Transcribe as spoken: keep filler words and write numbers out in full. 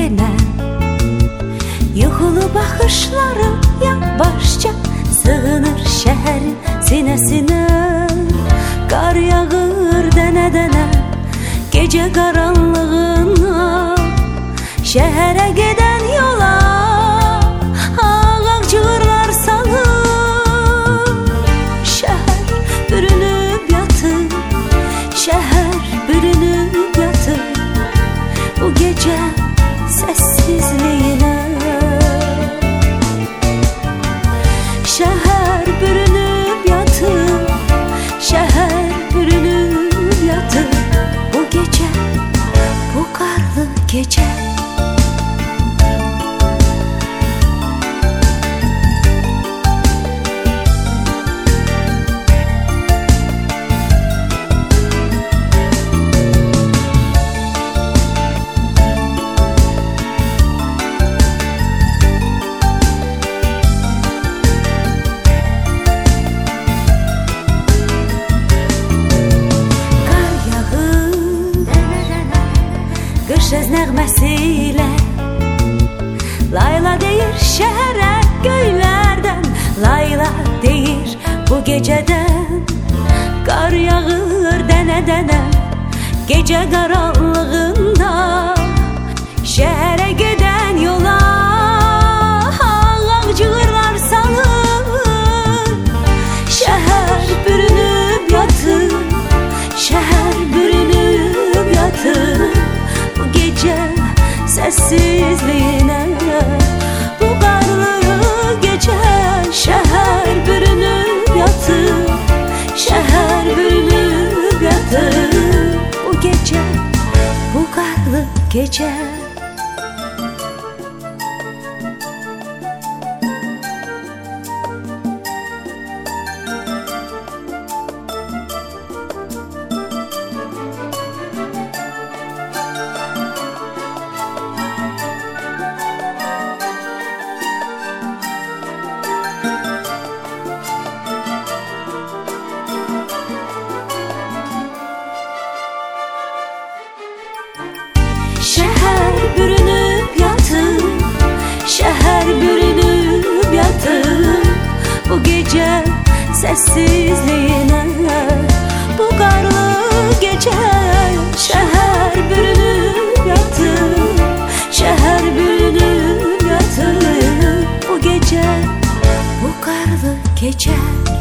dene. Yuxulu baxışları yavaşca sığınır şəhərin sinəsinə. Qar yağır dənə-dənə gecə qaranlığına. Şəhərə gedən yola ağac cığırlar salır. Şəhər bürünüb yatır, şəhər bürünüb yatır bu gecə səssizliyinə. Şəhər bürünüb yatır, şəhər bürünüb yatır bu gecə, bu qarlı gecə. Qış öz nəğməsi ilə layla deyir şəhərə göylərdən. Layla deyir bu gecədən. Qar yağır dənə-dənə gecə qaranlığında. Şəhərə gedən yola ağac cığırlar salır. Şəhər bürünüb yatır, şəhər bürünüb yatır bu gecə səssizliyinə. Bu qarlı gecə şəhər bürünüb yatır, şəhər bürünüb yatır bu gecə, bu qarlı gecə. Şəhər bürünüb yatır, şəhər bürünüb yatır bu gecə səssizliyinə. Bu qarlı gecə şəhər bürünüb yatır, şəhər bürünüb yatır bu gecə, bu qarlı gecə.